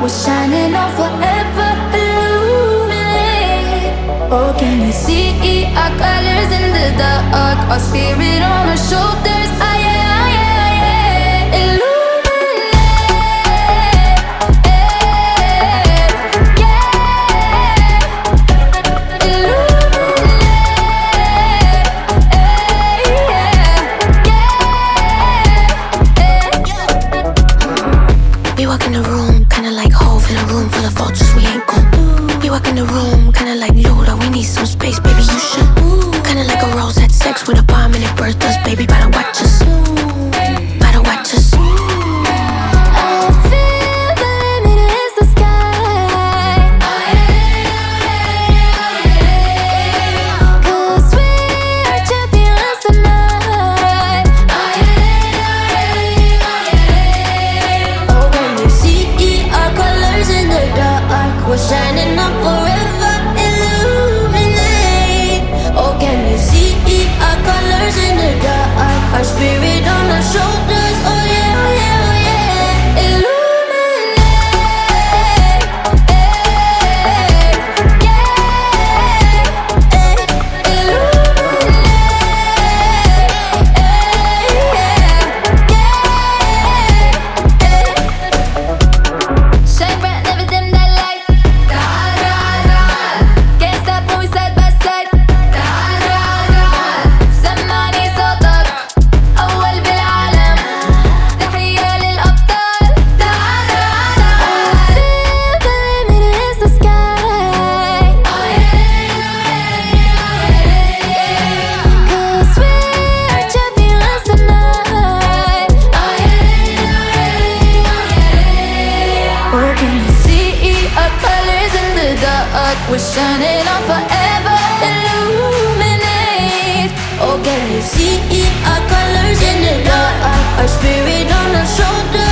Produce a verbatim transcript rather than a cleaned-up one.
we're shining on forever, illuminate. Oh, can you see our colors in the dark? Our spirit on our shoulders, ah yeah, ah yeah, ah yeah. Illuminate, yeah. Illuminate, We walk in the room, kinda like Hove in a room full of vultures, we ain't gon' We walk in the room, kinda like Luda, we need some space, baby, you should Kinda like a rose had sex with a bomb and it birthed us, baby, better watch us Better watch us I feel the limit is the sky. Cause we're champions tonight. Oh, when you see our colors in the dark, we're shining up forever, illuminate. Oh, can you see our colors in the dark? Our spirit on our shoulders, oh yeah, oh yeah, oh yeah. Illuminate, yeah. Illuminate, shine bright, never dim that light. Da da da, can't stop when we side by side. Da da da, سمعني صوتك أول بالعالم. تحية للأبطال. Da da da, I feel the limit is the sky. Cause we're champions tonight. Oh, can you see our colors in the dark? We're shining on forever, illuminate. Oh, can you see our colors in the dark? Our spirit on our shoulders.